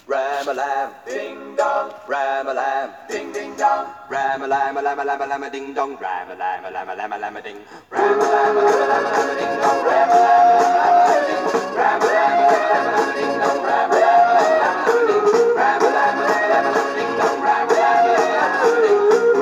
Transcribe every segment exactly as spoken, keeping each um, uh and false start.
Ram-a-lam, ding-dong, ram-a-lam, ding-ding-dong, ram-a-lam-a-lam-a-lam-a-lam-a-ding-dong, ram-a-lam-a-lam-a-lam-a-lam-a-ding, ram-a-lam-a-lam-a-lam-a-ding-dong, ram-a-lam-a-lam-a-lam-a-lam-a-ding, ram-a-lam-a-lam-a-lam-a-ding-dong, ram-a-lam-a-lam-a-lam-a-lam-a-ding, ram-a-lam-a-lam-a-lam-a-ding-dong, ram-a-lam-a-lam-a-lam-a-lam-a-ding.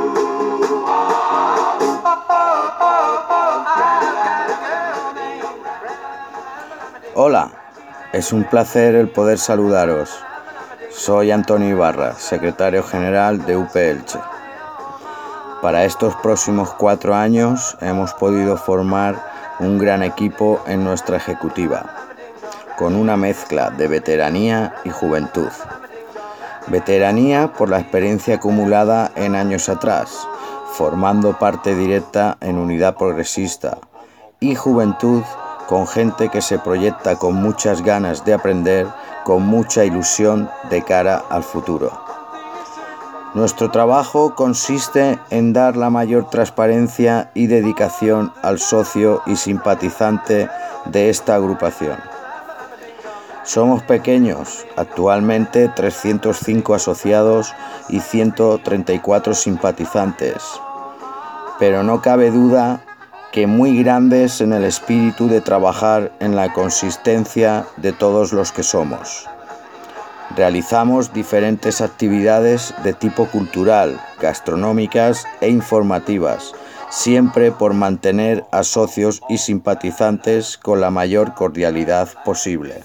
Hola, es un placer el poder saludaros. Soy Antonio Ibarra, secretario general de U P Elche. Para estos próximos cuatro años hemos podido formar un gran equipo en nuestra ejecutiva, con una mezcla de veteranía y juventud. Veteranía por la experiencia acumulada en años atrás, formando parte directa en Unidad Progresista, y juventud con gente que se proyecta con muchas ganas de aprender, con mucha ilusión de cara al futuro. Nuestro trabajo consiste en dar la mayor transparencia y dedicación al socio y simpatizante de esta agrupación. Somos pequeños, actualmente trescientos cinco asociados y ciento treinta y cuatro simpatizantes, pero no cabe duda que muy grandes en el espíritu de trabajar en la consistencia de todos los que somos. Realizamos diferentes actividades de tipo cultural, gastronómicas e informativas, siempre por mantener a socios y simpatizantes con la mayor cordialidad posible.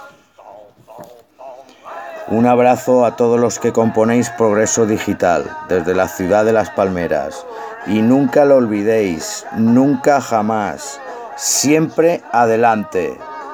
Un abrazo a todos los que componéis Progreso Digital desde la ciudad de Las Palmeras. Y nunca lo olvidéis, nunca jamás, siempre adelante.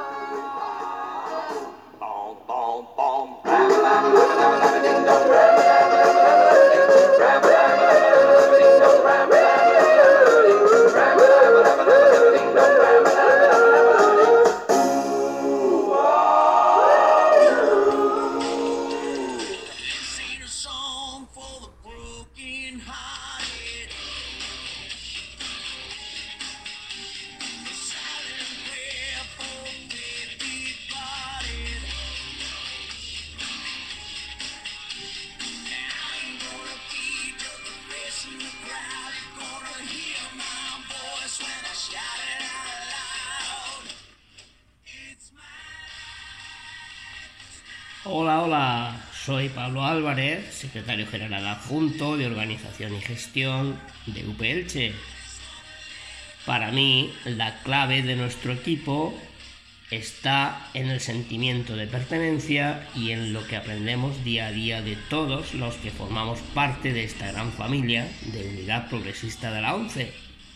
Hola, hola, soy Pablo Álvarez, secretario general adjunto de Organización y Gestión de U P Elche. Para mí, la clave de nuestro equipo está en el sentimiento de pertenencia y en lo que aprendemos día a día de todos los que formamos parte de esta gran familia de Unidad Progresista de la ONCE.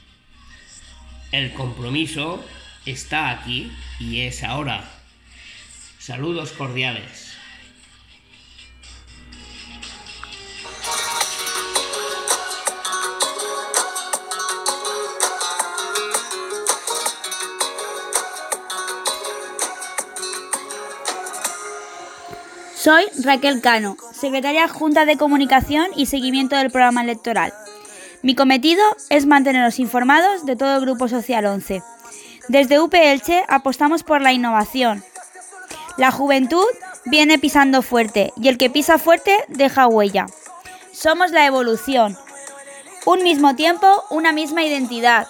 El compromiso está aquí y es ahora. Saludos cordiales. Soy Raquel Cano, secretaria adjunta de Comunicación y Seguimiento del Programa Electoral. Mi cometido es manteneros informados de todo el Grupo Social once. Desde U P Elche apostamos por la innovación. La juventud viene pisando fuerte y el que pisa fuerte deja huella. Somos la evolución. Un mismo tiempo, una misma identidad.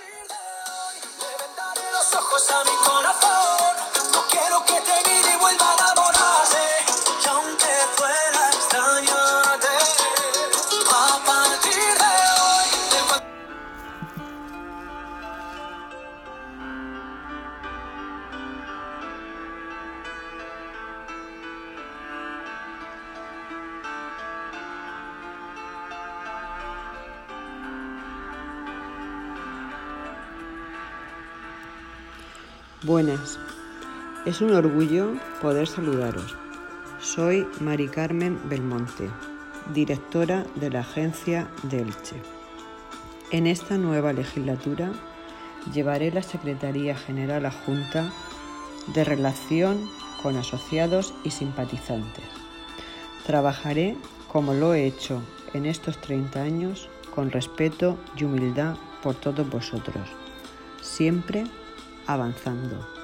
Buenas, es un orgullo poder saludaros. Soy Mari Carmen Belmonte, directora de la Agencia de Elche. En esta nueva legislatura llevaré la Secretaría General Adjunta de Relación con Asociados y Simpatizantes. Trabajaré, como lo he hecho en estos treinta años, con respeto y humildad por todos vosotros, siempre avanzando.